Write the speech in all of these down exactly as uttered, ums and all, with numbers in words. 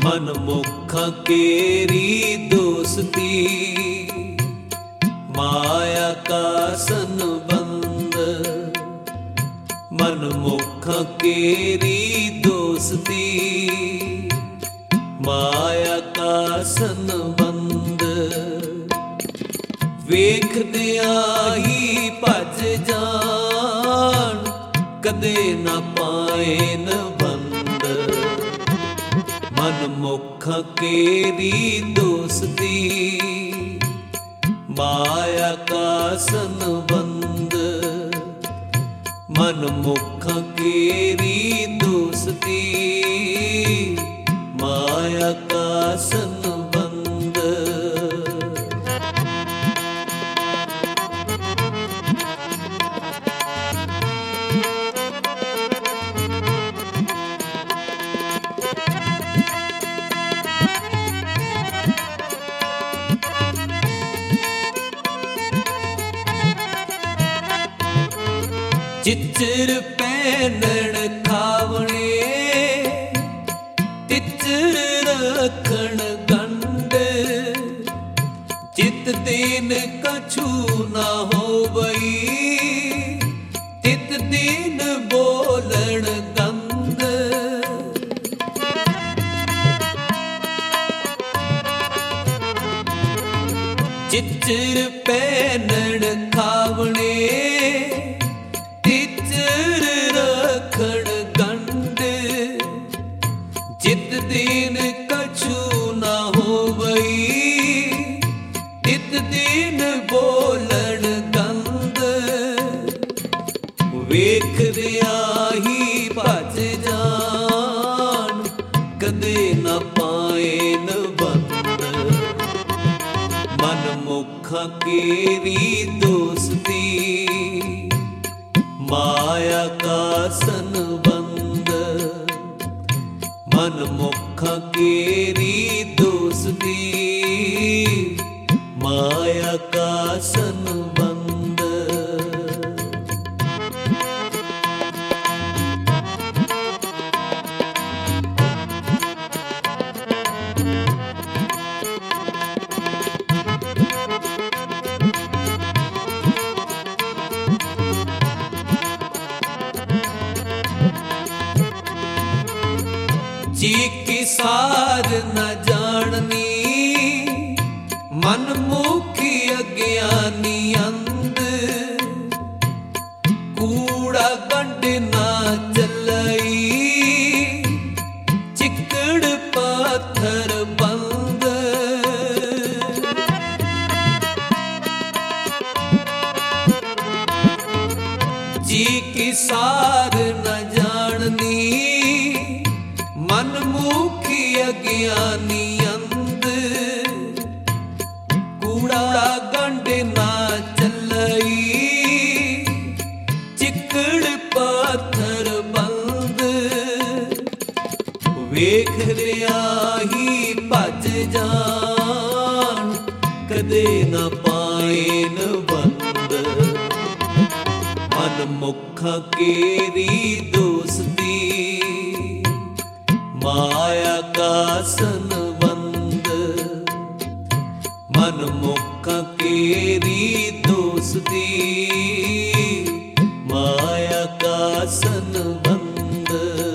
मनमुखा केरी दोस्ती माया का संबंध। मनमुखा केरी दोस्ती माया का संबंध। वेखदिया ही भज जान कदे न पाए न बंद। मनमुखा केरी दोस्ती माया का संबंध। मनमुखा केरी दोस्ती माया का संबंध। चिचर पैनण खावणे तिचर रखण गंड। चित दीन कछु न होवई तित दीन बोलण गंद। चिचर पैनण खावणे तिचर रखण गंड। जित दीन कछु न होवई तित दीन बोलण गंद। वेख दिया ही भज जान कदे न पाए न बंद। मनमुखा केरी दोस्ती माया का संबंध। मनमुखा केरी दोस्ती माया का संबंध। जी की सार न जाननी मनमुखी अज्ञानी अंध। कूड़ा गंड ना चलई चिकड़ पत्थर बंद। जी की सार न जाननी मनमुखी अज्ञानी अंध। कूड़ा गंड ना चलई चिकड़ पत्थर बंद। वेख दिया ही भज जान कदे न पाए न बंद। मनमुखा केरी दोस्ती माया का संबंध। मनमुखा केरी दोस्ती माया का संबंध।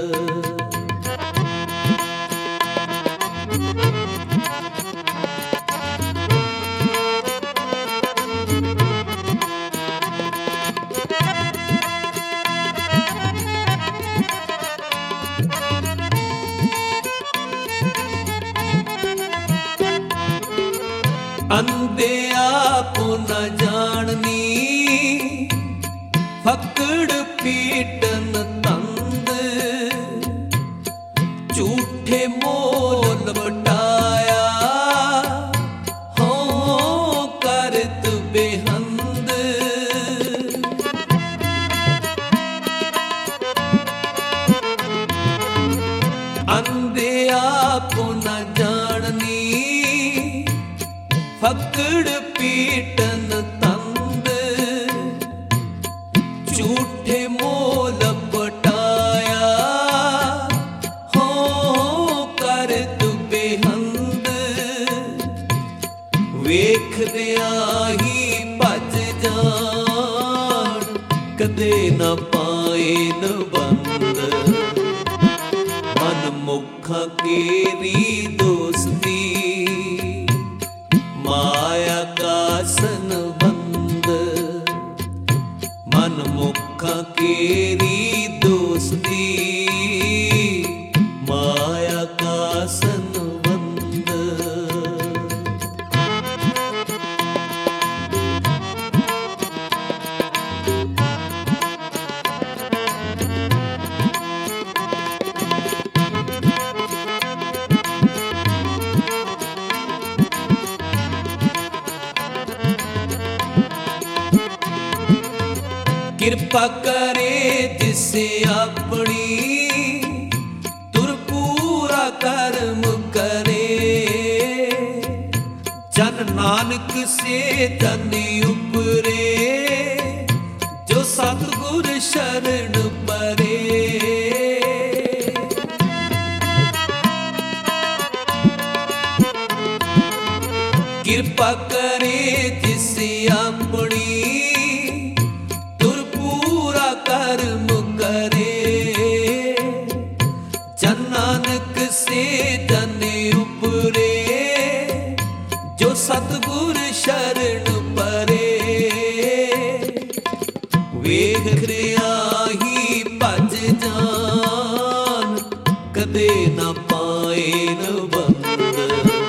अंधे आप न जाननी फकड़ पीटन तंद। झूठे मोल बटाया हो करत बेहंद। अंधे आप न जाननी फकड़ पीटन तंद। झूठे पाए न बंद। मन मुखा केरी दोस्ती माया का संबंध। मन मुखा केरी दोस्ती माया का संबंध। किरपा करे जिसे अपनी तुर पूरा कर्म करे। जन नानक से धन उपरे जो सतगुर शरण परे। किरपा करे जिसे अपनी कर्म करे। जन नानक से धन उपरे जो सतगुर शरण परे। वेख रियाही भज जान कदे न पाए न बंद।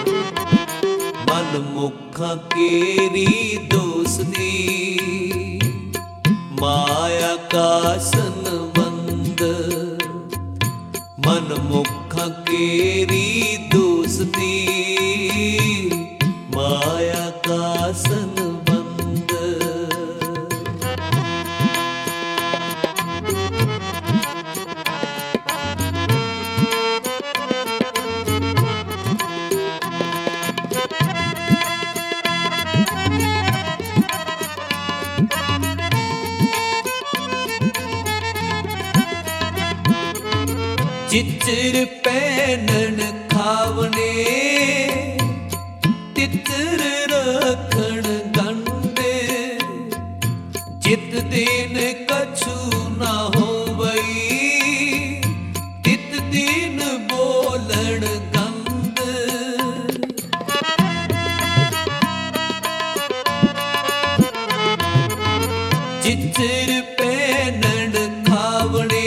मन मुखा केरी दोस्ती माया का संबंध। मन मुखा केरी दोस्ती माया का संबंध। चिचर पैनन खावने तितर रखण गंड। जित दिन कछु ना होवई तित दिन बोलण गंद। चिचर पैनन खावने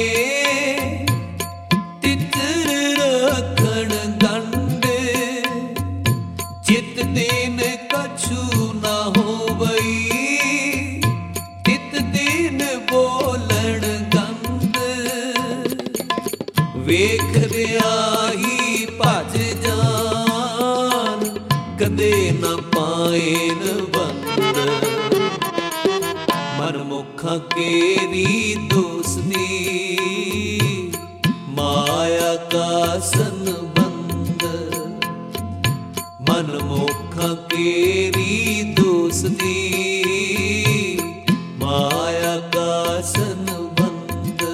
दिन कछु न होवई तित दिन बोलण गंद। वेख रियाही भज जान कदे न पाए न बंद। मन मुखा केरी दोस्ती माया का संबंध। मन मुखा केरी दोस्ती माया का संबंध।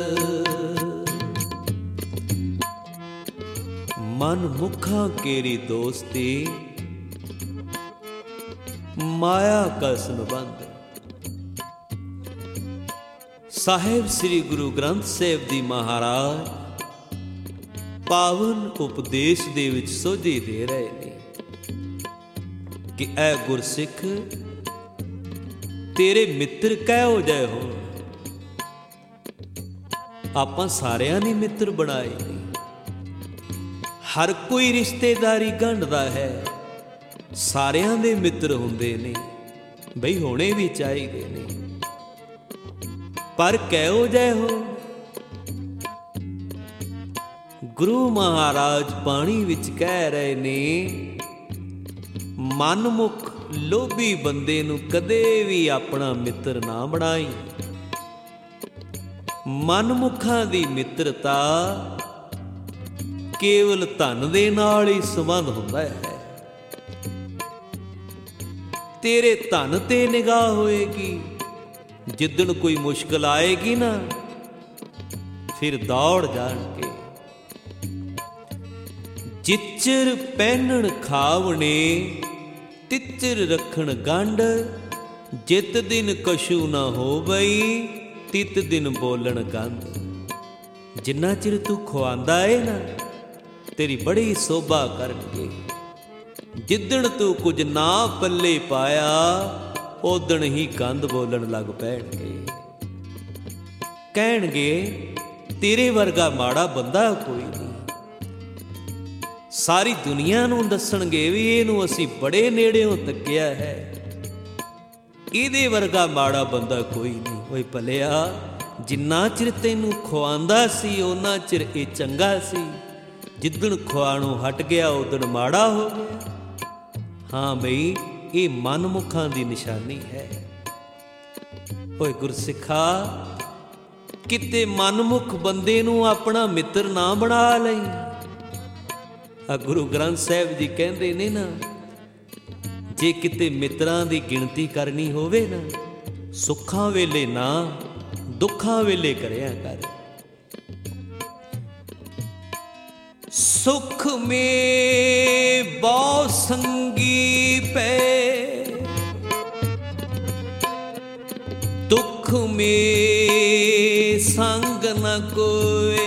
मन मुखा केरी दोस्ती माया का संबंध। ਸਾਹਿਬ ਸ੍ਰੀ ਗੁਰੂ ਗ੍ਰੰਥ ਸਾਹਿਬ ਜੀ ਮਹਾਰਾਜ ਪਾਵਨ ਉਪਦੇਸ਼ ਦੇ ਵਿੱਚ ਸੋਝੀ ਦੇ ਰਹੇ ਨੇ ਕਿ ਐ ਗੁਰਸਿੱਖ ਤੇਰੇ ਮਿੱਤਰ ਕਿਹੋ ਜਿਹੇ ਹੋਣ। ਆਪਾਂ ਸਾਰਿਆਂ ਨੇ ਮਿੱਤਰ ਬਣਾਏ ਨੇ। ਹਰ ਕੋਈ ਰਿਸ਼ਤੇਦਾਰੀ ਗੰਢਦਾ ਹੈ। ਸਾਰਿਆਂ ਦੇ ਮਿੱਤਰ ਹੁੰਦੇ ਨੇ ਬਈ ਹੋਣੇ ਵੀ ਚਾਹੀਦੇ ਨੇ। ਪਰ ਕਿਹੋ ਜਿਹੇ ਹੋ। ਗੁਰੂ ਮਹਾਰਾਜ ਬਾਣੀ ਵਿੱਚ ਕਹਿ ਰਹੇ ਨੇ ਮਨਮੁਖ ਲੋਭੀ ਬੰਦੇ ਨੂੰ ਕਦੇ ਵੀ ਆਪਣਾ ਮਿੱਤਰ ਨਾ ਬਣਾਈ। ਮਨਮੁਖਾਂ ਦੀ ਮਿੱਤਰਤਾ ਕੇਵਲ ਧਨ ਦੇ ਨਾਲ ਹੀ ਸੰਬੰਧ ਹੁੰਦਾ ਹੈ। ਤੇਰੇ ਧਨ ਤੇ ਨਿਗਾਹ ਹੋਏਗੀ, ਜਿੱਦਣ ਕੋਈ ਮੁਸ਼ਕਲ ਆਏਗੀ ਨਾ ਫਿਰ ਦੌੜ ਜਾਣਗੇ। ਜਿੱਚਰ ਪਹਿਨਣ ਖਾਵਣੇ ਤਿੱਚਰ ਰੱਖਣ ਗੰਢ, ਜਿਤ ਦਿਨ ਕਛੂ ਨਾ ਹੋਵਈ ਤਿਤ ਦਿਨ ਬੋਲਣ ਕੰਧ। ਜਿੰਨਾ ਚਿਰ ਤੂੰ ਖਵਾਉਂਦਾ ਏ ਨਾ ਤੇਰੀ ਬੜੀ ਸੋਭਾ ਕਰਨਗੇ। ਜਿੱਦਣ ਤੂੰ ਕੁਝ ਨਾ ਪੱਲੇ ਪਾਇਆ ਓਦਣ ਹੀ ਕੰਧ ਬੋਲਣ ਲੱਗ ਪੈਣਗੇ। ਕਹਿਣਗੇ ਤੇਰੇ ਵਰਗਾ ਮਾੜਾ ਬੰਦਾ ਕੋਈ ਨਹੀਂ। ਸਾਰੀ ਦੁਨੀਆ ਨੂੰ ਦੱਸਣਗੇ ਵੀ ਇਹਨੂੰ ਅਸੀਂ ਬੜੇ ਨੇੜਿਓਂ ਤੱਕਿਆ ਹੈ, ਇਹਦੇ ਵਰਗਾ ਮਾੜਾ ਬੰਦਾ ਕੋਈ ਨਹੀਂ। ਓਏ ਭਲਿਆ, ਜਿੰਨਾ ਚਿਰ ਤੈਨੂੰ ਖਵਾਉਂਦਾ ਸੀ ਓਨਾ ਚਿਰ ਇਹ ਚੰਗਾ ਸੀ, ਜਿੱਦਣ ਖਵਾਣੋਂ ਹਟ ਗਿਆ ਉਦਣ ਮਾੜਾ ਹੋ ਗਿਆ। ਹਾਂ ਬਈ, ਇਹ ਮਨਮੁਖਾਂ ਦੀ ਨਿਸ਼ਾਨੀ ਹੈ। ਓਏ ਗੁਰਸਿੱਖਾ, ਕਿਤੇ ਮਨਮੁਖ ਬੰਦੇ ਨੂੰ ਆਪਣਾ ਮਿੱਤਰ ਨਾ ਬਣਾ ਲਈ। ਆ ਗੁਰੂ ਗ੍ਰੰਥ ਸਾਹਿਬ ਜੀ ਕਹਿੰਦੇ ਨੇ ਨਾ, ਜੇ ਕਿਤੇ ਮਿੱਤਰਾਂ ਦੀ ਗਿਣਤੀ ਕਰਨੀ ਹੋਵੇ ਨਾ, ਸੁੱਖਾਂ ਵੇਲੇ ਨਾ ਦੁੱਖਾਂ ਵੇਲੇ ਕਰਿਆ ਕਰ। ਸੁਖ ਮੇ ਬਹੁ ਸੰਗੀ ਪੈ, ਦੁੱਖ ਮੇ ਸੰਗ ਨ ਕੋਏ।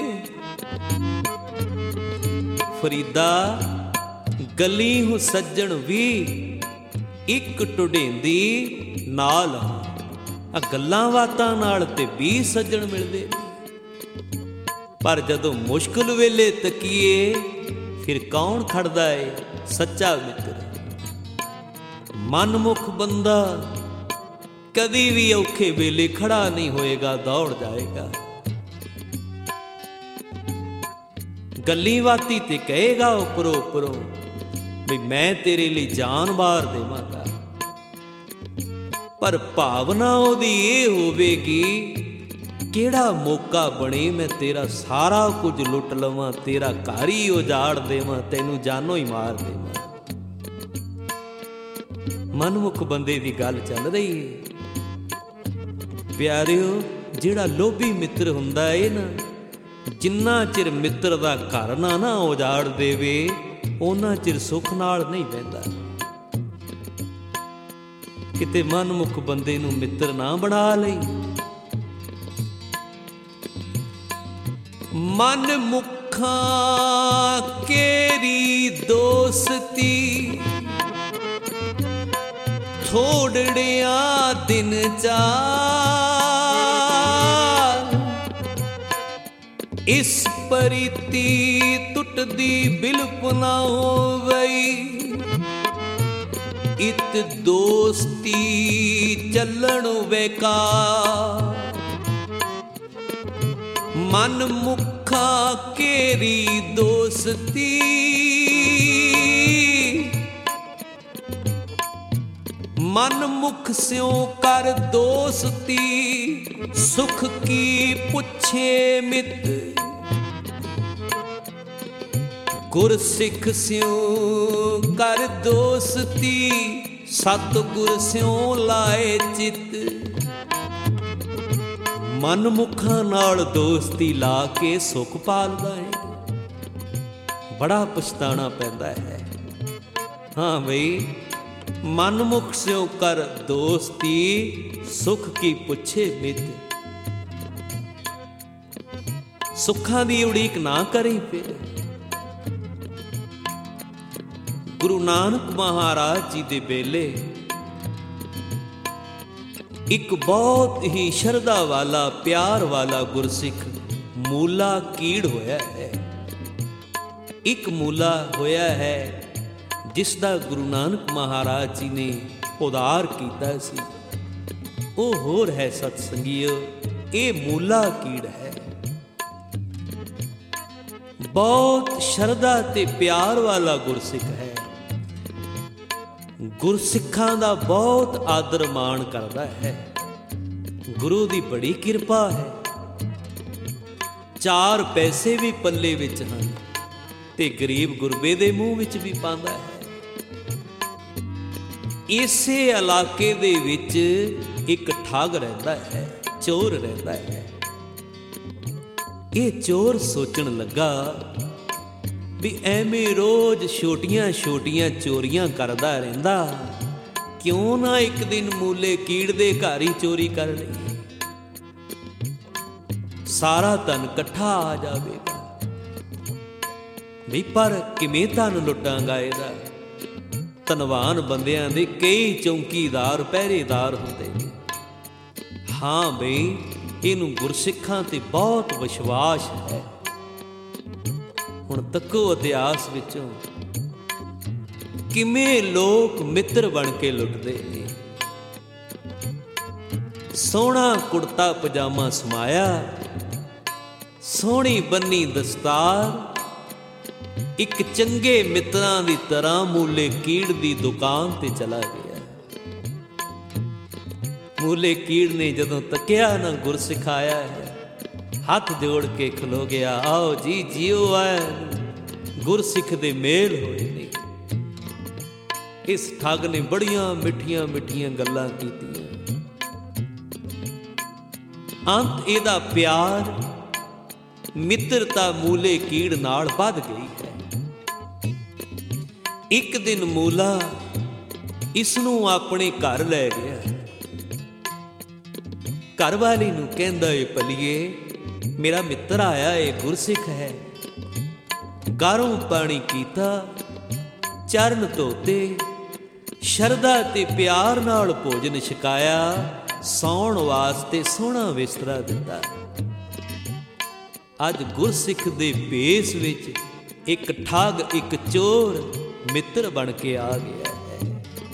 ਫਰੀਦਾ, ਗਲੀ ਹੁ ਸੱਜਣ ਵੀ ਇੱਕ ਟੁਡੇਂਦੀ ਨਾਲ। ਆ ਗੱਲਾਂ ਬਾਤਾਂ ਨਾਲ ਤੇ ਵੀਹ ਸੱਜਣ ਮਿਲਦੇ, ਪਰ ਜਦੋਂ ਮੁਸ਼ਕਿਲ ਵੇਲੇ ਤਕੀਏ ਫਿਰ ਕੌਣ ਖੜਦਾ ਏ ਸੱਚਾ ਮਿੱਤਰ। ਮਨਮੁਖ ਬੰਦਾ ਕਦੀ ਵੀ ਔਖੇ ਵੇਲੇ ਖੜਾ ਨਹੀਂ ਹੋਏਗਾ, ਦੌੜ ਜਾਏਗਾ। ਗੱਲੀ ਬਾਤੀ ਤੇ ਕਹੇਗਾ ਉੱਪਰੋਂ ਉੱਪਰੋਂ ਵੀ ਮੈਂ ਤੇਰੇ ਲਈ ਜਾਨ ਵਾਰ ਦੇਵਾਂਗਾ, ਪਰ ਭਾਵਨਾ ਉਹਦੀ ਇਹ ਹੋਵੇਗੀ ਕਿਹੜਾ ਮੌਕਾ ਬਣੇ ਮੈਂ ਤੇਰਾ ਸਾਰਾ ਕੁਝ ਲੁੱਟ ਲਵਾਂ, ਤੇਰਾ ਘਰ ਹੀ ਉਜਾੜ ਦੇਵਾਂ, ਤੈਨੂੰ ਜਾਨੋਂ ਹੀ ਮਾਰ ਦੇਵਾਂ। ਮਨਮੁਖ ਬੰਦੇ ਦੀ ਗੱਲ ਚੱਲ ਰਹੀ ਹੈ ਪਿਆਰਿਓ। ਜਿਹੜਾ ਲੋਭੀ ਮਿੱਤਰ ਹੁੰਦਾ ਏ ਨਾ, ਜਿੰਨਾ ਚਿਰ ਮਿੱਤਰ ਦਾ ਘਰ ਨਾ ਨਾ ਉਜਾੜ ਦੇਵੇ ਉਹਨਾਂ ਚਿਰ ਸੁੱਖ ਨਾਲ ਨਹੀਂ ਬਹਿੰਦਾ। ਕਿਤੇ ਮਨਮੁਖ ਬੰਦੇ ਨੂੰ ਮਿੱਤਰ ਨਾ ਬਣਾ ਲਈ। ਮਨ ਮੁਖਾਂ ਕੇਰੀ ਦੋਸਤੀ, ਥੋੜੜਿਆਂ ਦਿਨ ਚਾਰ। ਇਸ ਪਰੀਤੀ ਟੁੱਟਦੀ ਬਿਲਪ ਨਾ ਹੋਵਈ, ਇਤ ਦੋਸਤੀ ਚੱਲਣ ਬੇਕਾਰ। ਮਨ ਮੁਖਾਂ ਕੇਰੀ ਦੋਸਤੀ, ਮਨ ਮੁਖ ਸਿਉ ਕਰ ਦੋਸਤੀ। ਸੁਖ ਕੀ ਪੁੱਛੇ ਮਿੱਤ, ਗੁਰ ਸਿੱਖ ਸਿਉ ਕਰ ਦੋਸਤੀ। ਸਤਿਗੁਰ ਸਿਉ ਲਾਏ ਚਿੱਤ। ਮਨਮੁਖਾਂ ਨਾਲ ਦੋਸਤੀ ਲਾ ਕੇ ਸੁੱਖ ਪਾਲਦਾ ਹੈ, ਬੜਾ ਪਛਤਾਣਾ ਪੈਂਦਾ ਹੈ। ਹਾਂ ਬਈ, ਮਨਮੁਖ ਸਿਉ ਕਰ ਦੋਸਤੀ। ਸੁਖ ਕੀ ਪੁੱਛੇ ਮਿੱਤ। ਸੁੱਖਾਂ ਦੀ ਉਡੀਕ ਨਾ ਕਰੀ ਫਿਰ। ਗੁਰੂ ਨਾਨਕ ਮਹਾਰਾਜ ਜੀ ਦੇ ਵੇਲੇ ਇੱਕ ਬਹੁਤ ਹੀ ਸ਼ਰਧਾ ਵਾਲਾ, ਪਿਆਰ ਵਾਲਾ ਗੁਰਸਿੱਖ ਮੂਲਾ ਕੀੜ ਹੋਇਆ ਹੈ। ਇੱਕ ਮੂਲਾ ਹੋਇਆ ਹੈ ਜਿਸ ਦਾ ਗੁਰੂ ਨਾਨਕ ਮਹਾਰਾਜ ਜੀ ਨੇ ਉਦਾਰ ਕੀਤਾ ਸੀ। ਉਹ ਹੋਰ ਹੈ ਸਤ ਸੰਗੀਓ, ਇਹ ਮੂਲਾ ਕੀੜ ਹੈ। ਬਹੁਤ ਸ਼ਰਧਾ ਤੇ ਪਿਆਰ ਵਾਲਾ ਗੁਰਸਿੱਖ ਹੈ। ਗੁਰਸਿੱਖਾਂ ਦਾ ਬਹੁਤ ਆਦਰ ਮਾਣ ਕਰਦਾ ਹੈ। ਗੁਰੂ ਦੀ ਬੜੀ ਕਿਰਪਾ ਹੈ। ਚਾਰ ਪੈਸੇ ਵੀ ਪੱਲੇ ਵਿੱਚ ਹਨ ਤੇ ਗਰੀਬ ਗੁਰਬੇ ਦੇ ਮੂੰਹ ਵਿੱਚ ਵੀ ਪਾਉਂਦਾ ਹੈ। ਇਸੇ ਇਲਾਕੇ ਦੇ ਵਿੱਚ ਇੱਕ ਠੱਗ ਰਹਿੰਦਾ ਹੈ, ਚੋਰ ਰਹਿੰਦਾ ਹੈ। ਇਹ ਚੋਰ ਸੋਚਣ ਲੱਗਾ ਵੀ ਐਵੇਂ ਰੋਜ਼ ਛੋਟੀਆਂ ਛੋਟੀਆਂ ਚੋਰੀਆਂ ਕਰਦਾ ਰਹਿੰਦਾ, ਕਿਉਂ ਨਾ ਇੱਕ ਦਿਨ ਮੂਲੇ ਕੀੜ ਦੇ ਘਰ ਹੀ ਚੋਰੀ ਕਰ ਲਈ। ਸਾਰਾ ਧਨ ਇਕੱਠਾ ਆ ਜਾਵੇਗਾ। ਵੀ ਪਰ ਕਿਵੇਂ ਧਨ ਲੁੱਟਾਂਗਾ ਇਹਦਾ? ਧਨਵਾਨ ਬੰਦਿਆਂ ਦੇ ਕਈ ਚੌਂਕੀਦਾਰ ਪਹਿਰੇਦਾਰ ਹੁੰਦੇ ਨੇ। ਹਾਂ ਬਈ, ਇਹਨੂੰ ਗੁਰਸਿੱਖਾਂ ਤੇ ਬਹੁਤ ਵਿਸ਼ਵਾਸ ਹੈ। ਹੁਣ ਤੱਕੋ ਇਤਿਹਾਸ ਵਿੱਚੋਂ ਕਿਵੇਂ ਲੋਕ ਮਿੱਤਰ ਬਣ ਕੇ ਲੁੱਟਦੇ ਨੇ। ਸੋਹਣਾ ਕੁੜਤਾ ਪਜਾਮਾ ਸਮਾਇਆ, ਸੋਹਣੀ ਬੰਨੀ ਦਸਤਾਰ, ਇੱਕ ਚੰਗੇ ਮਿੱਤਰਾਂ ਦੀ ਤਰ੍ਹਾਂ ਮੂਲੇ ਕੀੜ ਦੀ ਦੁਕਾਨ ਤੇ ਚਲਾ ਗਿਆ। ਮੂਲੇ ਕੀੜ ਨੇ ਜਦੋਂ ਤੱਕਿਆ ਨਾ ਗੁਰਸਿੱਖ ਆਇਆ ਹੈ, ਹੱਥ ਜੋੜ ਕੇ ਖਲੋ ਗਿਆ। ਆਓ ਜੀ, ਜੀਓ ਆਏ, ਗੁਰਸਿੱਖ ਦੇ ਮੇਲ ਹੋਏ ਨੇ। ਇਸ ਠੱਗ ਨੇ ਬੜੀਆਂ ਮਿੱਠੀਆਂ ਮਿੱਠੀਆਂ ਗੱਲਾਂ ਕੀਤੀਆਂ। ਅੰਤ ਇਹਦਾ ਪਿਆਰ ਮਿੱਤਰਤਾ ਮੂਲੇ ਕੀੜ ਨਾਲ ਵੱਧ ਗਈ ਹੈ। ਇੱਕ ਦਿਨ ਮੂਲਾ ਇਸ ਨੂੰ ਆਪਣੇ ਘਰ ਲੈ ਗਿਆ। ਘਰ ਵਾਲੀ ਨੂੰ ਕਹਿੰਦਾ, ਏ ਭਲੀਏ, ਮੇਰਾ ਮਿੱਤਰ ਆਇਆ ਏ, ਗੁਰਸਿੱਖ ਹੈ। ਗਰਮ ਪਾਣੀ ਕੀਤਾ, ਚਰਨ ਧੋਤੇ, ਸ਼ਰਧਾ ਤੇ ਪਿਆਰ ਨਾਲ ਭੋਜਨ ਛਕਾਇਆ, ਸੌਣ ਵਾਸਤੇ ਸੋਹਣਾ ਬਿਸਤਰਾ ਦਿੱਤਾ। ਅੱਜ ਗੁਰਸਿੱਖ ਦੇ ਭੇਸ ਵਿੱਚ ਇੱਕ ਠੱਗ, ਇੱਕ ਚੋਰ ਮਿੱਤਰ ਬਣ ਕੇ ਆ ਗਿਆ ਹੈ।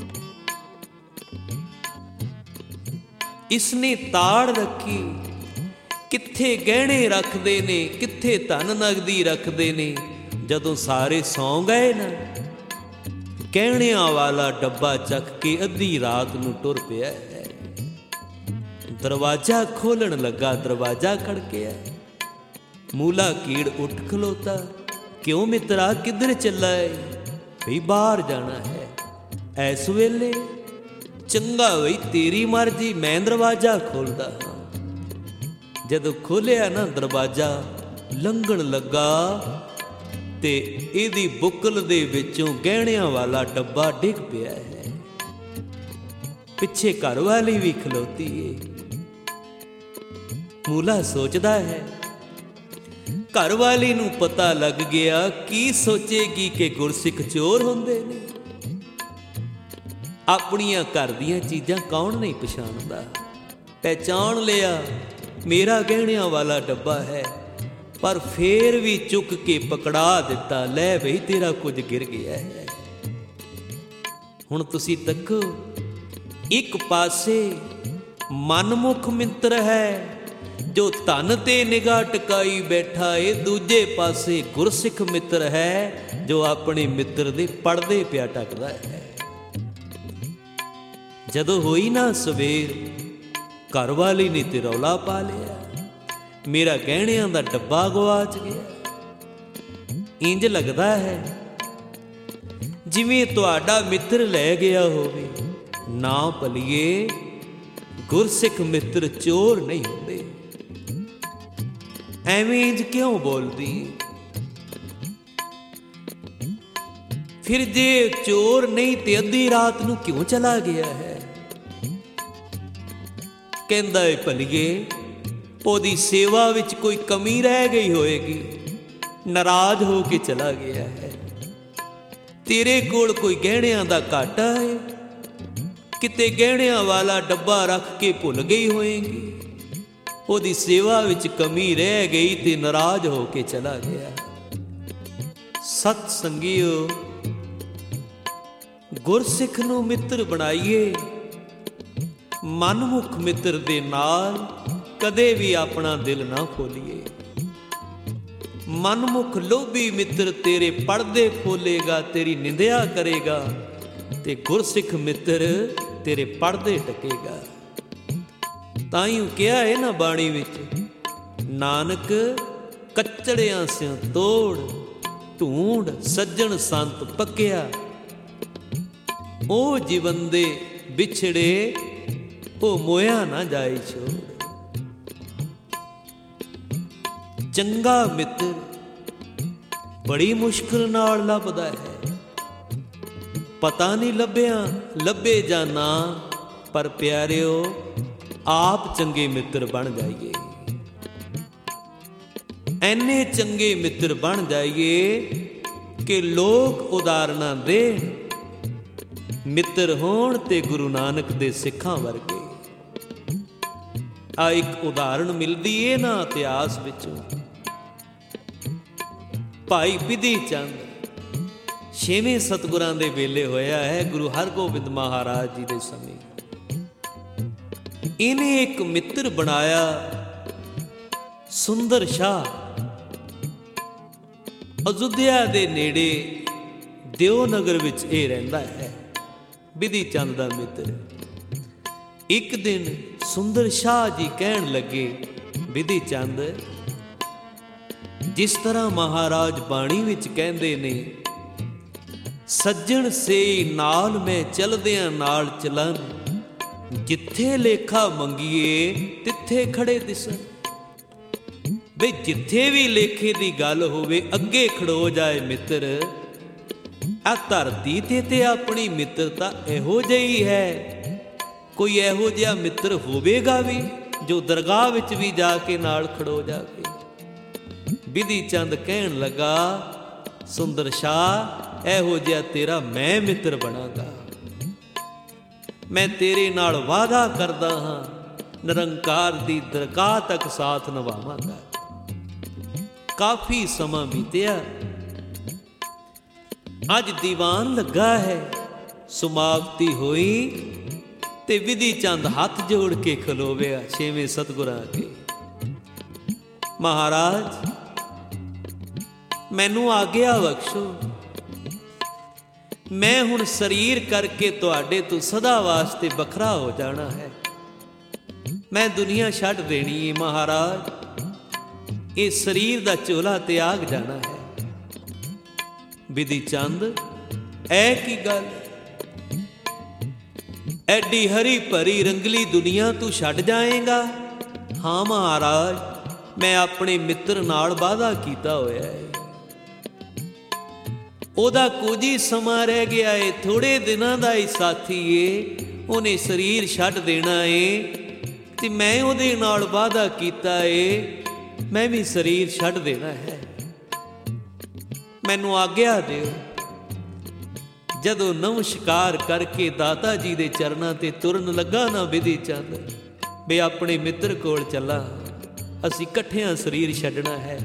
ਇਸਨੇ ਤਾੜ ਰੱਖੀ, ਕਿੱਥੇ ਗਹਿਣੇ ਰੱਖਦੇ ਨੇ, ਕਿੱਥੇ ਧਨ ਨਗਦੀ ਰੱਖਦੇ ਨੇ। ਜਦੋਂ ਸਾਰੇ ਸੌਂ ਗਏ ਨਾ, ਗਹਿਣਿਆਂ ਵਾਲਾ ਡੱਬਾ ਚੱਕ ਕੇ ਅੱਧੀ ਰਾਤ ਨੂੰ ਟੁਰ ਪਿਆ ਹੈ। ਦਰਵਾਜ਼ਾ ਖੋਲਣ ਲੱਗਾ, ਦਰਵਾਜ਼ਾ ਖੜਕਿਆ। ਮੂਲਾ ਕੀੜ ਉੱਠ ਖਲੋਤਾ। ਕਿਉਂ ਮਿੱਤਰਾ, ਕਿੱਧਰ ਚੱਲਾ ਏ? ਵੀ ਬਾਹਰ ਜਾਣਾ ਹੈ। ਇਸ ਵੇਲੇ? ਚੰਗਾ ਬਈ, ਤੇਰੀ ਮਰਜ਼ੀ, ਮੈਂ ਦਰਵਾਜ਼ਾ ਖੋਲਦਾ ਹਾਂ। ਜਦੋਂ ਖੋਲਿਆ ਨਾ ਦਰਵਾਜ਼ਾ, ਲੰਘਣ ਲੱਗਾ ਤੇ ਇਹਦੀ ਬੁੱਕਲ ਦੇ ਵਿੱਚੋਂ ਗਹਿਣਿਆਂ ਵਾਲਾ ਡੱਬਾ ਡਿੱਗ ਪਿਆ ਹੈ। ਪਿੱਛੇ ਘਰ ਵਾਲੀ ਵੀ ਖਲੋਤੀ ਏ। ਮੂਲਾ ਸੋਚਦਾ ਹੈ, ਘਰ ਵਾਲੀ ਨੂੰ ਪਤਾ ਲੱਗ ਗਿਆ। ਕੀ ਸੋਚੇਗੀ ਕਿ ਗੁਰਸਿੱਖ ਚੋਰ ਹੁੰਦੇ ਨੇ? ਆਪਣੀਆਂ ਘਰ ਦੀਆਂ ਚੀਜ਼ਾਂ ਕੌਣ ਨਹੀਂ ਪਛਾਣਦਾ? ਪਹਿਚਾਣ ਲਿਆ, ਮੇਰਾ ਗਹਿਣਿਆਂ ਵਾਲਾ ਡੱਬਾ ਹੈ। ਪਰ ਫੇਰ ਵੀ ਚੁੱਕ ਕੇ ਪਕੜਾ ਦਿੱਤਾ। ਲੈ ਬਈ, ਤੇਰਾ ਕੁਝ ਗਿਰ ਗਿਆ ਹੈ। ਹੁਣ ਤੁਸੀਂ ਤੱਕੋ, ਇੱਕ ਪਾਸੇ ਮਨਮੁਖ ਮਿੱਤਰ ਹੈ ਜੋ ਧਨ ਤੇ ਨਿਗਾਹ ਟਿਕਾਈ ਬੈਠਾ ਏ, ਦੂਜੇ ਪਾਸੇ ਗੁਰਸਿੱਖ ਮਿੱਤਰ ਹੈ ਜੋ ਆਪਣੇ ਮਿੱਤਰ ਦੇ ਪੜਦੇ ਪਿਆ ਟਕਦਾ ਹੈ। ਜਦੋਂ ਹੋਈ ਨਾ ਸਵੇਰ, ਘਰ ਵਾਲੀ ਨੇ ਤੇ ਰੌਲਾ ਪਾ ਲਿਆ, ਮੇਰਾ ਗਹਿਣਿਆਂ ਦਾ ਡੱਬਾ ਗਵਾਚ ਗਿਆ। ਇੰਜ ਲੱਗਦਾ ਹੈ ਜਿਵੇਂ ਤੁਹਾਡਾ ਮਿੱਤਰ ਲੈ ਗਿਆ ਹੋਵੇ। ਨਾ ਭਲੀਏ, ਗੁਰਸਿੱਖ ਮਿੱਤਰ ਚੋਰ ਨਹੀਂ ਹੁੰਦੇ। ਐਵੇਂ ਇੰਜ ਕਿਉਂ ਬੋਲਦੀ? ਫਿਰ ਜੇ ਚੋਰ ਨਹੀਂ ਤੇ ਅੱਧੀ ਰਾਤ ਨੂੰ ਕਿਉਂ ਚਲਾ ਗਿਆ ਹੈ? ਕਹਿੰਦਾ ਏ ਭਲੀਏ, ਉਹਦੀ ਸੇਵਾ ਵਿੱਚ ਕੋਈ ਕਮੀ ਰਹਿ ਗਈ ਹੋਏਗੀ, ਨਾਰਾਜ਼ ਹੋ ਕੇ ਚਲਾ ਗਿਆ ਹੈ। ਤੇਰੇ ਕੋਲ ਕੋਈ ਗਹਿਣਿਆਂ ਦਾ ਘਾਟਾ ਹੈ? ਕਿਤੇ ਗਹਿਣਿਆਂ ਵਾਲਾ ਡੱਬਾ ਰੱਖ ਕੇ ਭੁੱਲ ਗਈ ਹੋਏਗੀ। ਉਹਦੀ ਸੇਵਾ ਵਿੱਚ ਕਮੀ ਰਹਿ ਗਈ ਤੇ ਨਾਰਾਜ਼ ਹੋ ਕੇ ਚਲਾ ਗਿਆ। ਸਤ ਸੰਗੀਓ, ਗੁਰਸਿੱਖ ਨੂੰ ਮਿੱਤਰ ਬਣਾਈਏ। ਮਨਮੁਖ ਮਿੱਤਰ ਦੇ ਨਾਲ ਕਦੇ ਵੀ ਆਪਣਾ ਦਿਲ ਨਾ ਖੋਲੀਏ। ਮਨਮੁਖ ਲੋਭੀ ਮਿੱਤਰ ਤੇਰੇ ਪੜਦੇ ਫੋਲੇਗਾ, ਤੇਰੀ ਨਿੰਦਿਆ ਕਰੇਗਾ, ਤੇ ਗੁਰਸਿੱਖ ਮਿੱਤਰ ਤੇਰੇ ਪੜਦੇ ਟਕੇਗਾ। ਤਾਈਂ ਕਿਹਾ ਹੈ ਨਾ ਬਾਣੀ ਵਿੱਚ, ਨਾਨਕ ਕੱਚੜਿਆਂ ਸਿਉ ਤੋੜ, ਢੂੰਡ ਸੱਜਣ ਸੰਤ ਪੱਕਿਆ। ਉਹ ਜੀਵਨ ਦੇ ਵਿਛੜੇ, ਉਹ ਮੋਇਆ ਨਾ ਜਾਏ ਛੋੜ। ਚੰਗਾ ਮਿੱਤਰ ਬੜੀ ਮੁਸ਼ਕਿਲ ਨਾਲ ਲੱਭਦਾ ਹੈ। ਪਤਾ ਨਹੀਂ ਲੱਭਿਆ ਲੱਭੇ ਜਾਂ ਨਾ, ਪਰ ਪਿਆਰਿਓ, ਆਪ ਚੰਗੇ ਮਿੱਤਰ ਬਣ ਜਾਈਏ। ਐਨੇ ਚੰਗੇ ਮਿੱਤਰ ਬਣ ਜਾਈਏ ਕਿ ਲੋਕ ਉਦਾਹਰਨਾਂ ਦੇਣ, ਮਿੱਤਰ ਹੋਣ ਤੇ ਗੁਰੂ ਨਾਨਕ ਦੇ ਸਿੱਖਾਂ ਵਰਗੇ। ਆ ਇੱਕ ਉਦਾਹਰਣ ਮਿਲਦੀ ਏ ਨਾ ਇਤਿਹਾਸ ਵਿੱਚੋਂ। ਭਾਈ ਬਿਧੀ ਚੰਦ ਛੇਵੇਂ ਸਤਿਗੁਰਾਂ ਦੇ ਵੇਲੇ ਹੋਇਆ ਹੈ, ਗੁਰੂ ਹਰਗੋਬਿੰਦ ਮਹਾਰਾਜ ਜੀ ਦੇ ਸਮੇਂ। ਇਹਨੇ ਇੱਕ ਮਿੱਤਰ ਬਣਾਇਆ ਸੁੰਦਰ ਸ਼ਾਹ। ਅਯੁੱਧਿਆ ਦੇ ਨੇੜੇ ਦਿਓ ਨਗਰ ਵਿੱਚ ਇਹ ਰਹਿੰਦਾ ਹੈ, ਬਿਧੀ ਚੰਦ ਦਾ ਮਿੱਤਰ। ਇੱਕ ਦਿਨ ਸੁੰਦਰ ਸ਼ਾਹ ਜੀ ਕਹਿਣ ਲੱਗੇ, ਬਿਧੀ ਚੰਦ, ਜਿਸ ਤਰ੍ਹਾਂ ਮਹਾਰਾਜ ਬਾਣੀ ਵਿੱਚ ਕਹਿੰਦੇ ਨੇ, ਸੱਜਣ ਸੇ ਨਾਲ ਮੈਂ ਚਲਦਿਆਂ ਨਾਲ ਚਲਨ, ਜਿੱਥੇ ਲੇਖਾ ਮੰਗੀਏ ਤਿੱਥੇ ਖੜੇ ਦਿਸਣ। ਬਈ ਜਿੱਥੇ ਵੀ ਲੇਖੇ ਦੀ ਗੱਲ ਹੋਵੇ ਅੱਗੇ ਖੜੋ ਜਾਏ ਮਿੱਤਰ। ਆ ਧਰਤੀ ਤੇ ਤੇ ਆਪਣੀ ਮਿੱਤਰਤਾ ਇਹੋ ਜਿਹੀ ਹੈ, ਕੋਈ ਇਹੋ ਜਿਹਾ ਮਿੱਤਰ ਹੋਵੇਗਾ ਵੀ ਜੋ ਦਰਗਾਹ ਵਿੱਚ ਵੀ ਜਾ ਕੇ ਨਾਲ ਖੜੋ ਜਾਵੇ। ਬਿਧੀ ਚੰਦ ਕਹਿਣ ਲੱਗਾ, ਸੁੰਦਰ ਸ਼ਾਹ, ਇਹੋ ਜਿਹਾ ਤੇਰਾ ਮੈਂ ਮਿੱਤਰ ਬਣਾਂਗਾ। ਮੈਂ ਤੇਰੇ ਨਾਲ ਵਾਅਦਾ ਕਰਦਾ ਹਾਂ, ਨਿਰੰਕਾਰ ਦੀ ਦਰਗਾਹ ਤੱਕ ਸਾਥ ਨਿਭਾਵਾਂਗਾ। ਕਾਫੀ ਸਮਾਂ ਬੀਤਿਆ। ਅੱਜ ਦੀਵਾਨ ਲੱਗਾ ਹੈ, ਸਮਾਪਤੀ ਹੋਈ ਤੇ ਬਿਧੀ ਚੰਦ ਹੱਥ ਜੋੜ ਕੇ ਖਲੋਵਿਆ ਛੇਵੇਂ ਸਤਿਗੁਰਾਂ ਅੱਗੇ। ਮਹਾਰਾਜ, ਮੈਨੂੰ ਆਗਿਆ ਬਖਸ਼ੋ, ਮੈਂ ਹੁਣ ਸਰੀਰ ਕਰਕੇ ਤੁਹਾਡੇ ਤੋਂ ਸਦਾ ਵਾਸਤੇ ਵੱਖਰਾ ਹੋ ਜਾਣਾ ਹੈ। ਮੈਂ ਦੁਨੀਆ ਛੱਡ ਦੇਣੀ ਹੈ ਮਹਾਰਾਜ, ਇਹ ਸਰੀਰ ਦਾ ਝੋਲਾ ਤਿਆਗ ਜਾਣਾ ਹੈ। ਬਿਧੀ ਚੰਦ, ਐ ਕੀ ਗੱਲ, ਐਡੀ ਹਰੀ ਭਰੀ ਰੰਗਲੀ ਦੁਨੀਆ ਤੂੰ ਛੱਡ ਜਾਏਂਗਾ? ਹਾਂ ਮਹਾਰਾਜ, ਮੈਂ ਆਪਣੇ ਮਿੱਤਰ ਨਾਲ ਵਾਅਦਾ ਕੀਤਾ ਹੋਇਆ ਹੈ। ਉਹਦਾ ਕੁਝ ਹੀ ਸਮਾਂ ਰਹਿ ਗਿਆ ਏ, ਥੋੜੇ ਦਿਨਾਂ ਦਾ ਹੀ ਸਾਥੀ ਏ, ਉਹਨੇ ਸਰੀਰ ਛੱਡ ਦੇਣਾ ਏ ਤੇ ਮੈਂ ਉਹਦੇ ਨਾਲ ਵਾਅਦਾ ਕੀਤਾ ਏ, ਮੈਂ ਵੀ ਸਰੀਰ ਛੱਡ ਦੇਣਾ ਹੈ। ਮੈਨੂੰ ਆਗਿਆ ਦਿਓ। ਜਦੋਂ ਨਮਸਕਾਰ ਕਰਕੇ ਦਾਤਾ ਜੀ ਦੇ ਚਰਨਾਂ ਤੇ ਤੁਰਨ ਲੱਗਾ ਨਾ ਬਿਧੀ ਚੰਦ, ਵੀ ਆਪਣੇ ਮਿੱਤਰ ਕੋਲ ਚੱਲਾਂ, ਅਸੀਂ ਇਕੱਠਿਆਂ ਸਰੀਰ ਛੱਡਣਾ ਹੈ।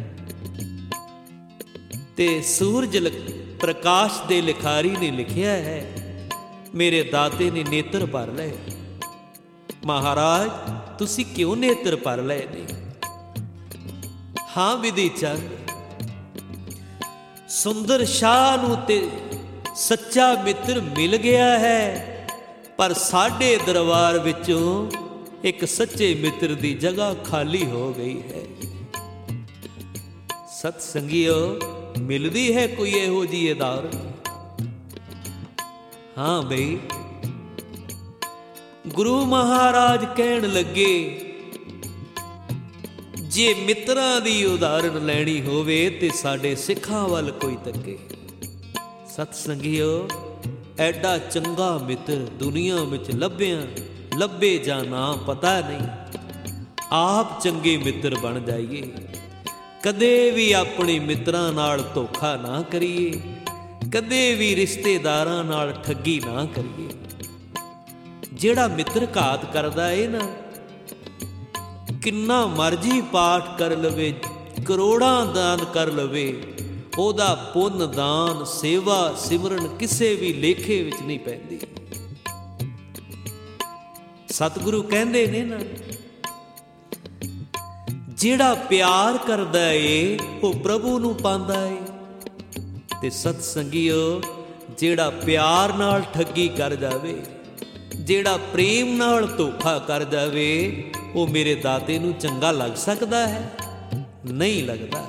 ਤੇ ਸੂਰਜ ਪ੍ਰਕਾਸ਼ ਦੇ ਲਿਖਾਰੀ ਨੇ ਲਿਖਿਆ ਹੈ, ਮੇਰੇ ਦਾਤੇ ਨੇ ਨੇਤਰ ਭਰ ਲਏ। ਮਹਾਰਾਜ, ਤੁਸੀਂ ਕਿਉਂ ਨੇਤਰ ਭਰ ਲਏ ਨੇ? ਹਾਂ ਬਿਧੀ ਚੰਦ, ਸੁੰਦਰ ਸ਼ਾਹ ਨੂੰ ਤੇ ਸੱਚਾ ਮਿੱਤਰ ਮਿਲ ਗਿਆ ਹੈ, ਪਰ ਸਾਡੇ ਦਰਬਾਰ ਵਿੱਚੋਂ ਇੱਕ ਸੱਚੇ ਮਿੱਤਰ ਦੀ ਜਗ੍ਹਾ ਖਾਲੀ ਹੋ ਗਈ ਹੈ। ਸਤ ਸੰਗੀਓ, ਮਿਲਦੀ ਹੈ ਕੋਈ ਇਹੋ ਜਿਹੀ ਉਦਾਹਰਣ? ਹਾਂ ਬਈ, ਗੁਰੂ ਮਹਾਰਾਜ ਕਹਿਣ ਲੱਗੇ, ਜੇ ਮਿੱਤਰਾਂ ਦੀ ਉਦਾਹਰਣ ਲੈਣੀ ਹੋਵੇ ਤੇ ਸਾਡੇ ਸਿੱਖਾਂ ਵੱਲ ਕੋਈ ਤੱਕੇ। ਸਤ ਸੰਗੀਓ, ਐਡਾ ਚੰਗਾ ਮਿੱਤਰ ਦੁਨੀਆ ਵਿੱਚ ਲੱਭਿਆ ਲੱਭੇ ਜਾਂ ਨਾ ਪਤਾ ਨਹੀਂ। ਆਪ ਚੰਗੇ ਮਿੱਤਰ ਬਣ ਜਾਈਏ, ਕਦੇ ਵੀ ਆਪਣੇ ਮਿੱਤਰਾਂ ਨਾਲ ਧੋਖਾ ਨਾ ਕਰੀਏ, ਕਦੇ ਵੀ ਰਿਸ਼ਤੇਦਾਰਾਂ ਨਾਲ ਠੱਗੀ ਨਾ ਕਰੀਏ। ਜਿਹੜਾ ਮਿੱਤਰ ਘਾਤ ਕਰਦਾ ਏ ਨਾ, ਕਿੰਨਾ ਮਰਜੀ ਪਾਠ ਕਰ ਲਵੇ, ਕਰੋੜਾਂ ਦਾਨ ਕਰ ਲਵੇ, ਉਹਦਾ ਪੁੰਨ ਦਾਨ ਸੇਵਾ ਸਿਮਰਨ ਕਿਸੇ ਵੀ ਲੇਖੇ ਵਿੱਚ ਨਹੀਂ ਪੈਂਦੀ। ਸਤਿਗੁਰੂ ਕਹਿੰਦੇ ਨੇ ਨਾ, ਜਿਹੜਾ ਪਿਆਰ ਕਰਦਾ ਏ ਉਹ ਪ੍ਰਭੂ ਨੂੰ ਪਾਉਂਦਾ ਏ। ਤੇ ਸਤ ਸੰਗੀਓ, ਜਿਹੜਾ ਪਿਆਰ ਨਾਲ ਠੱਗੀ ਕਰ ਜਾਵੇ, ਜਿਹੜਾ ਪ੍ਰੇਮ ਨਾਲ ਧੋਖਾ ਕਰ ਜਾਵੇ, ਉਹ ਮੇਰੇ ਦਾਤੇ ਨੂੰ ਚੰਗਾ ਲੱਗ ਸਕਦਾ ਹੈ? ਨਹੀਂ ਲੱਗਦਾ।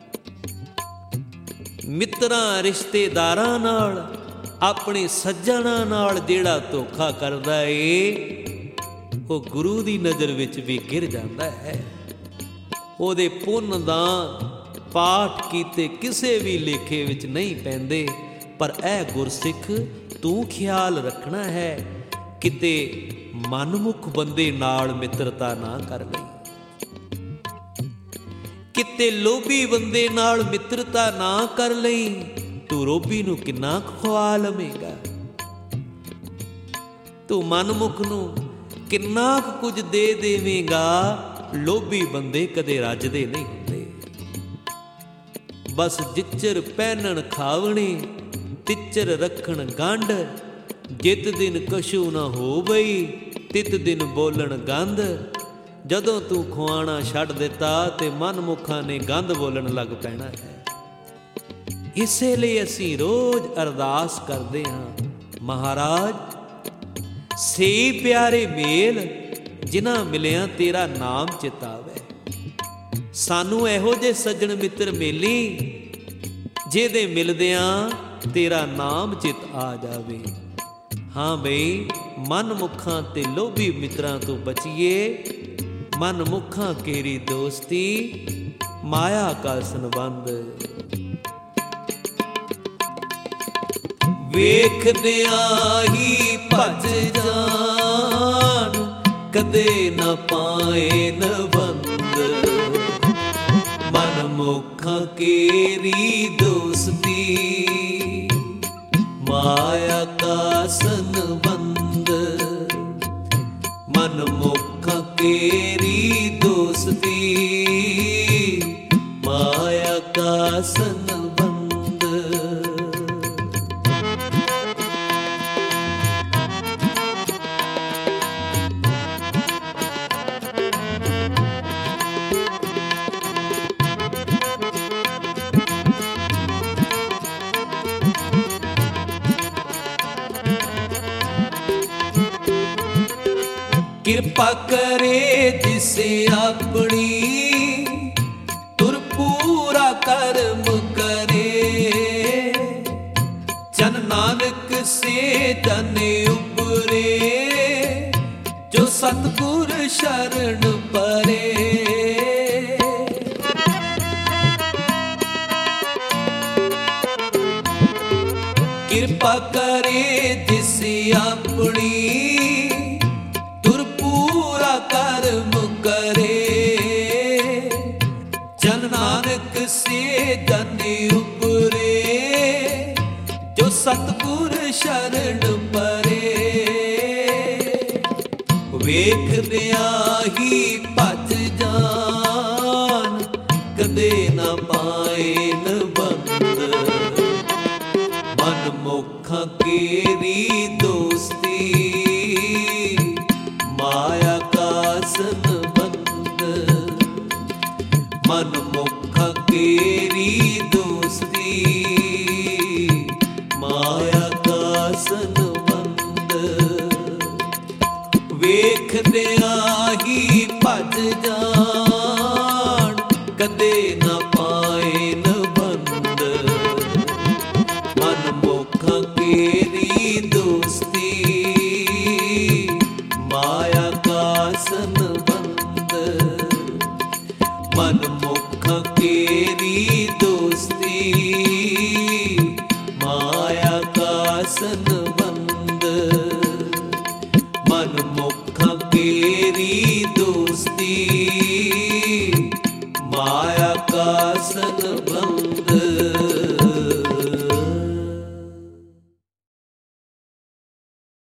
ਮਿੱਤਰਾਂ ਰਿਸ਼ਤੇਦਾਰਾਂ ਨਾਲ, ਆਪਣੇ ਸੱਜਣਾਂ ਨਾਲ ਜਿਹੜਾ ਧੋਖਾ ਕਰਦਾ ਏ, ਉਹ ਗੁਰੂ ਦੀ ਨਜ਼ਰ ਵਿੱਚ ਵੀ ਗਿਰ ਜਾਂਦਾ ਹੈ। ਉਹਦੇ ਪੁੰਨ ਦਾਨ ਪਾਠ ਕੀਤੇ ਕਿਸੇ ਵੀ ਲੇਖੇ ਵਿੱਚ ਨਹੀਂ ਪੈਂਦੇ। ਪਰ ਇਹ ਗੁਰਸਿੱਖ ਤੂੰ ਖਿਆਲ ਰੱਖਣਾ ਹੈ, ਕਿਤੇ ਮਨਮੁਖ ਬੰਦੇ ਨਾਲ ਮਿੱਤਰਤਾ ਨਾ ਕਰ ਲਈ। ਕਿਤੇ ਲੋਭੀ ਬੰਦੇ ਨਾਲ ਮਿੱਤਰਤਾ ਨਾ ਕਰ ਲਈ, ਤੂੰ ਰੋਬੀ ਨੂੰ ਕਿੰਨਾ ਖਵਾ ਲਵੇਂਗਾ। ਤੂੰ ਮਨਮੁਖ ਨੂੰ ਕਿੰਨਾ ਕੁਝ ਦੇ ਦੇਵੇਂਗਾ। ਲੋਭੀ ਬੰਦੇ ਕਦੇ ਰੱਜਦੇ ਨਹੀਂ ਹੁੰਦੇ। ਬਸ ਜਿੱਚਰ ਪਹਿਨਣ ਖਾਵਣੇ, ਤਿੱਚਰ ਰੱਖਣ ਗੰਢ। ਜਿਤ ਦਿਨ ਕਛੂ ਨਾ ਹੋ ਬਈ, ਤਿਤ ਦਿਨ ਬੋਲਣ ਗੰਧ। ਜਦੋਂ ਤੂੰ ਖੁਆਣਾ ਛੱਡ ਦਿੱਤਾ ਤੇ ਮਨਮੁਖਾਂ ਨੇ ਗੰਧ ਬੋਲਣ ਲੱਗ ਪੈਣਾ ਹੈ। ਇਸੇ ਲਈ ਅਸੀਂ ਰੋਜ਼ ਅਰਦਾਸ ਕਰਦੇ ਹਾਂ, ਮਹਾਰਾਜ ਸੇ ਪਿਆਰੇ ਮੇਲ ਜਿਨ੍ਹਾਂ ਮਿਲਿਆ ਤੇਰਾ ਨਾਮ ਚਿਤਾਵੇ। ਸਾਨੂੰ ਇਹੋ ਜਿਹੇ ਸੱਜਣ ਮਿੱਤਰ ਮੇਲੀ, ਜਿਹਦੇ ਮਿਲਦਿਆਂ ਤੇਰਾ ਨਾਮ ਚਿਤ ਆ ਜਾਵੇ। ਹਾਂ ਬਈ, ਮਨਮੁਖਾਂ ਤੇ ਲੋਭੀ ਮਿੱਤਰਾਂ ਤੋਂ ਬਚੀਏ। ਮਨਮੁਖਾਂ ਕੇਰੀ ਦੋਸਤੀ, ਮਾਇਆ ਕਾ ਸੰਬੰਧ। ਵੇਖਦਿਆਂ ਹੀ ਭੱਜ ਜਾਣ, ਕਦੇ ਨਾ ਪਾਏ ਨਵੰਦ। ਮਨਮੁਖਾਂ ਕੇਰੀ ਦੋਸਤੀ, ਮਾਇਆ ਕਾ ਸੰਬੰਧ। ਮਨਮੁਖਾਂ ਕੇਰੀ ਦੋਸਤੀ, ਮਾਇਆ ਕਾ ਸੰਬੰਧ। ਕਿਰਪਾ ਕਰੇ ਜਿਸੇ ਆਪਣੀ, ਤੁਰ ਪੂਰਾ ਕਰਮ ਕਰੇ। ਜਨ ਨਾਨਕ ਸੇ ਜਨ ਉਪਰੇ, ਜੋ ਸਤਿਗੁਰ ਸ਼ਰਨ ਪਰੇ। ਕਿਰਪਾ ਕਰੇ ਜਿਸੇ ਆਪਣੀ, ਕਰਮ ਕਰੇ। ਜਨ ਨਾਨਕ ਸੇ ਜਨ ਉਪਰੇ, ਜੋ ਸਤਿਗੁਰ ਸ਼ਰਨ ਪਰੇ। ਵੇਖਦਿਆਂ ਹੀ ਭੱਜ ਜਾਣ, ਕਦੇ ਨਾ ਪਾਏ ਨਬੰਧ। ਮਨਮੁਖਾਂ ਕੇਰੀ ਦੋਸਤੀ, ਮਾਇਆ ਕਾ ਸੰਬੰਧ। ਮਨਮੁਖਾਂ ਕੇਰੀ ਦੋਸਤੀ, ਮਾਇਆ ਕਾ ਸੰਬੰਧ। ਵੇਖਦਿਆਂ ਹੀ ਭੱਜ ਜਾਣ, ਕਦੇ ਨਾ ਪਾਏ ਨਬੰਧ। ਮਨਮੁਖਾਂ ਕੇਰੀ ਦੋਸਤੀ, ਮਾਇਆ ਕਾ ਸੰਬੰਧ। ਮਨਮੁਖਾਂ ਕੇਰੀ ਦੋਸਤੀ, ਮਾਇਆ ਕਾ ਸੰਬੰਧ।